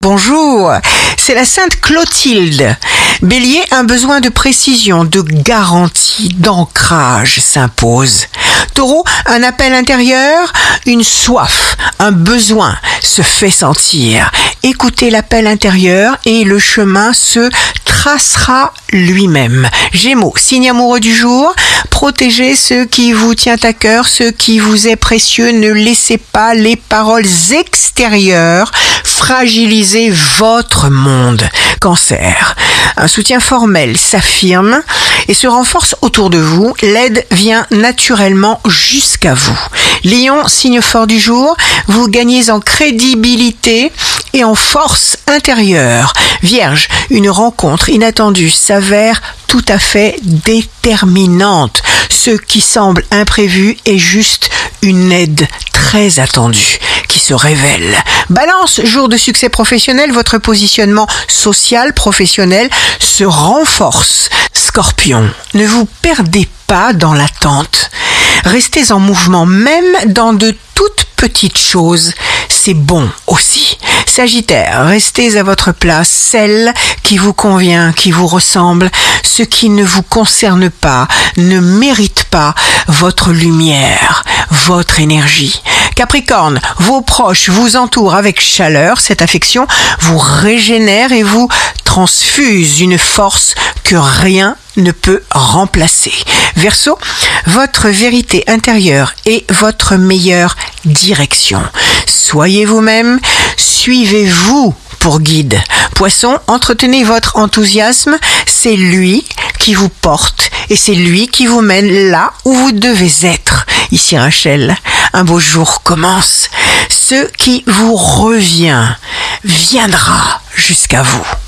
Bonjour, c'est la sainte Clotilde. Bélier, un besoin de précision, de garantie, d'ancrage s'impose. Taureau, un appel intérieur, une soif, un besoin se fait sentir. Écoutez l'appel intérieur et le chemin se tracera lui-même. Gémeaux, signe amoureux du jour, protégez ce qui vous tient à cœur, ce qui vous est précieux, ne laissez pas les paroles extérieures fragiliser votre monde. Cancer, un soutien formel s'affirme et se renforce autour de vous, l'aide vient naturellement jusqu'à vous. Lion, signe fort du jour, vous gagnez en crédibilité et en force intérieure. Vierge, une rencontre inattendue s'avère tout à fait déterminante. Ce qui semble imprévu est juste une aide très attendue qui se révèle. Balance, jour de succès professionnel, votre positionnement social, professionnel se renforce. Scorpion, ne vous perdez pas dans l'attente. Restez en mouvement, même dans de toutes petites choses. C'est bon aussi. Sagittaire, restez à votre place, celle qui vous convient, qui vous ressemble. Ce qui ne vous concerne pas ne mérite pas votre lumière, votre énergie. Capricorne, vos proches vous entourent avec chaleur. Cette affection vous régénère et vous transfuse une force que rien ne peut remplacer. Verseau, votre vérité intérieure est votre meilleure direction. Soyez vous-même, suivez-vous pour guide. Poisson, entretenez votre enthousiasme, c'est lui qui vous porte et c'est lui qui vous mène là où vous devez être. Ici Rachel, un beau jour commence. Ce qui vous revient viendra jusqu'à vous.